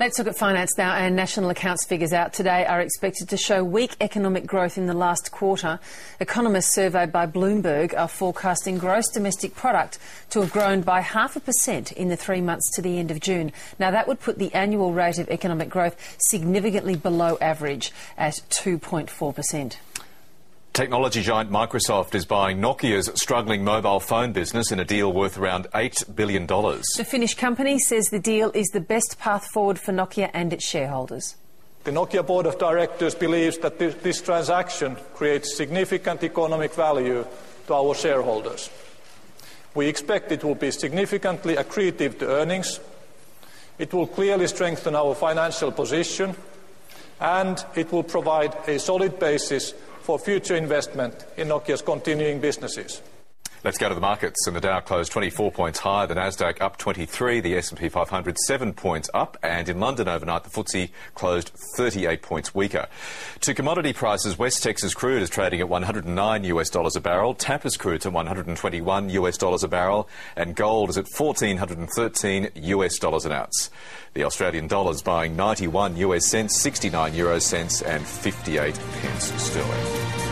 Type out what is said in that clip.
Let's look at finance now, and national accounts figures out today are expected to show weak economic growth in the last quarter. Economists surveyed by Bloomberg are forecasting gross domestic product to have grown by 0.5% in the 3 months to the end of June. Now, that would put the annual rate of economic growth significantly below average at 2.4%. Technology giant Microsoft is buying Nokia's struggling mobile phone business in a deal worth around $8 billion. The Finnish company says the deal is the best path forward for Nokia and its shareholders. The Nokia board of directors believes that this transaction creates significant economic value to our shareholders. We expect it will be significantly accretive to earnings. It will clearly strengthen our financial position, and it will provide a solid basis for future investment in Nokia's continuing businesses. Let's go to the markets, and the Dow closed 24 points higher, the Nasdaq up 23, the S&P 500 7 points up, and in London overnight the FTSE closed 38 points weaker. To commodity prices, West Texas crude is trading at $109 a barrel, Tapis crude's at $121 a barrel, and gold is at $1,413 an ounce. The Australian dollar's buying 91 US cents, 69 euro cents, and 58 pence sterling.